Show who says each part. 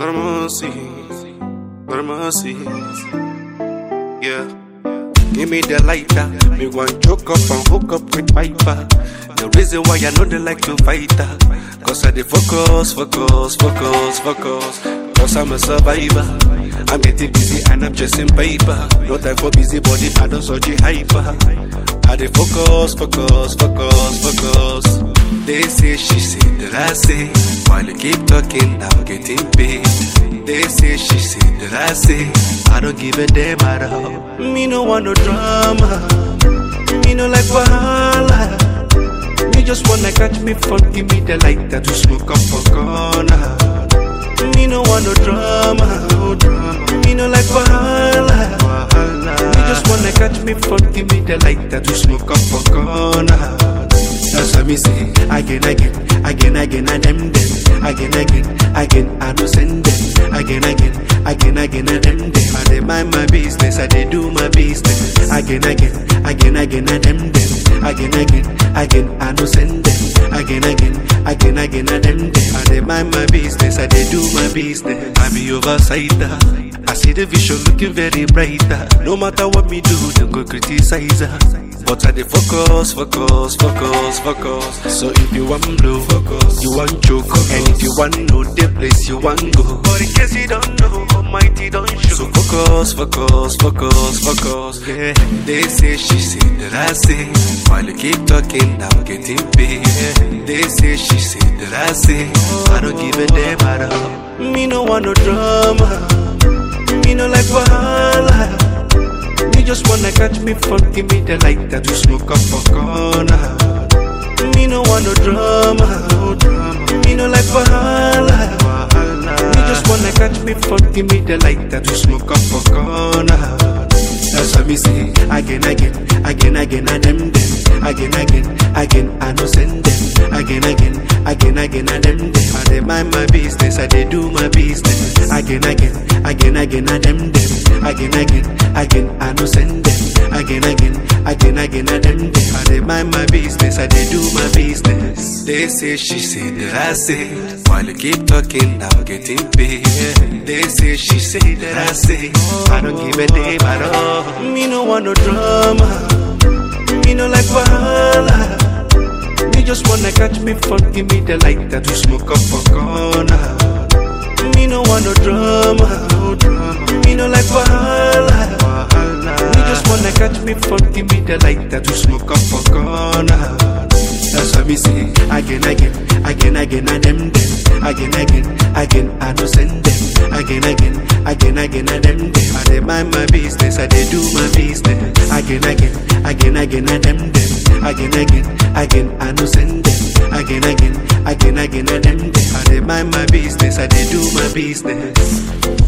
Speaker 1: mercy, yeah. Give me the lighter, me want choke up and hook up with Piper. The reason why I know they like to fight her, cause I dey focus. Cause I'm a survivor. I'm getting busy and I'm chasing paper. No time for busy body, I don't so the hyper. I dey focus. They say, she say, that I say. While you keep talking, I'm getting paid. They say, she say, that I say. I don't give a damn at all. Me no want no drama. Me no like wahala. Me just wanna catch me fun. Give me the lighter to smoke up for corner. Me no want no drama. Me no like wahala. Me just wanna catch me fun. Give me the lighter to smoke up for corner. That's what me say. Again, and them. Again, I do send them. Again, and them. I dey mind my business, I dey do my business. Again, and them. Again, I do send them. Again, and them. I dey mind my business, I dey do my business. I be oversighter. I see the vision looking very brighter. No matter what me do, they go criticize her. But I dey focus. So if you want blow, focus. You want choke, and if you want know the place you want go. But in case you don't know, Almighty don't show. So focus. Yeah. They say, she say, that I say. While you keep talking, I'm getting paid. They say, she say, that I say. I don't give a damn at all. Me no want no drama. Me no like wahala. Me just wanna catch me fun, give me the lighter to smoke up for corner. Me no want no drama. Me no like wahala. Me just wanna catch me fun, give me the lighter to smoke up for corner. That's what me say. Again, and them. Again, I no send them. Again, and them. I dey mind my business, I dey do my business. Again, and them. Again, I no send them. Again, and them. I dey mind my business, I dey do my business. They say, she say, that I say. While you keep talking, I'm getting paid. They say, she say, that I say. I don't give a damn at all. Me no want no drama. Me no like wahala. Me just wanna catch me fun. Give me the lighter to smoke up for corner. Me no want no drama. Me no like wahala. Me just wanna catch me fun. Give me the lighter to smoke up for corner. That's what me say. Again, and them. Again, I do send them. Again, and them. I dey mind my business, I dey do my business. Again, and them. Again, I do send them. Again, and them. I dey mind my business, I dey do my business.